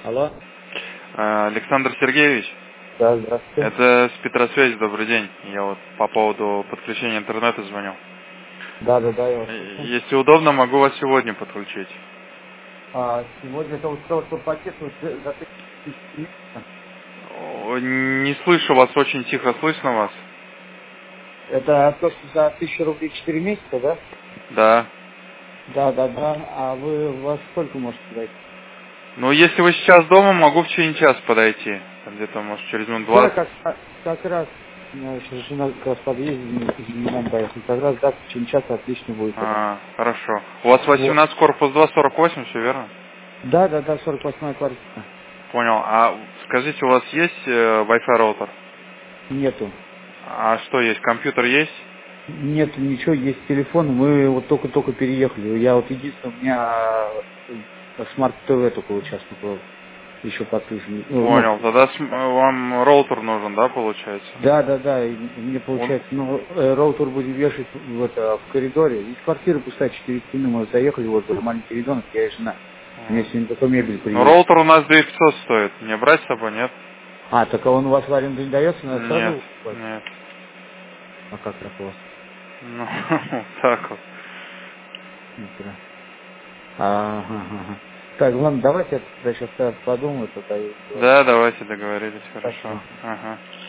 Алло. Александр Сергеевич, Да, здравствуйте. это с Петросвязи, добрый день. Я вот по поводу подключения интернета звонил. Да, я вас слышу. Если удобно, могу вас сегодня подключить. Сегодня это вот что пакет вот за 3000 месяца. Не слышу вас, очень тихо слышно вас. Это то, что за 1000 рублей 4 месяца, да? Да. Да. А вы во сколько можете дать? Ну, если вы сейчас дома, могу в течение часа подойти. Там где-то, может, через минут Да, 20. как раз у меня сейчас жена как раз в подъезде, не нам поехали. Как раз, да, в течение часа отлично будет тогда. Хорошо. У вас Вот. 18, корпус 2, 48, все верно? Да, 48-я квартира. Понял. А скажите, у вас есть Wi-Fi роутер? Нету. А что есть? Компьютер есть? Нет, ничего, есть телефон, мы вот только переехали. Я вот единственное, у меня смарт-ТВ только вот сейчас только еще подключен. Ну, Понял. Тогда вам роутер нужен, да, получается? да, и мне Он... получается, роутер будем вешать в коридоре. Из квартиры пустая 4 стены, мы заехали, вот маленький ребенок, я и жена. Мне сегодня только мебель Ну, привезли. роутер у нас 2500 стоит. Мне брать с собой, нет? Так а он у вас в аренду не дается, надо Нет, сразу покупать? нет. А как так у вас? Ну, так вот. Нихера. Ага. Так, ладно, давайте я тогда сейчас подумаю, тогда и говорю. Да, давайте договорились, хорошо. Спасибо. Ага.